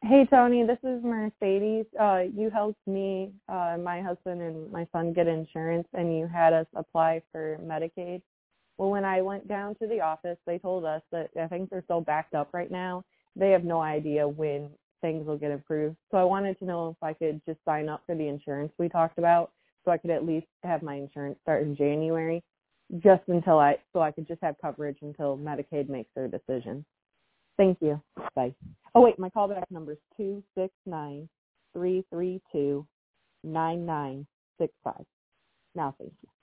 Hey, Tony, this is Mercedes. You helped me, my husband, and my son get insurance, and you had us apply for Medicaid. Well, when I went down to the office, they told us that I think they're so backed up right now, they have no idea when things will get approved. So I wanted to know if I could just sign up for the insurance we talked about so I could at least have my insurance start in January, so I could just have coverage until Medicaid makes their decision. Thank you. Bye. Oh, wait, my callback number is 269-332-9965. Now, thank you.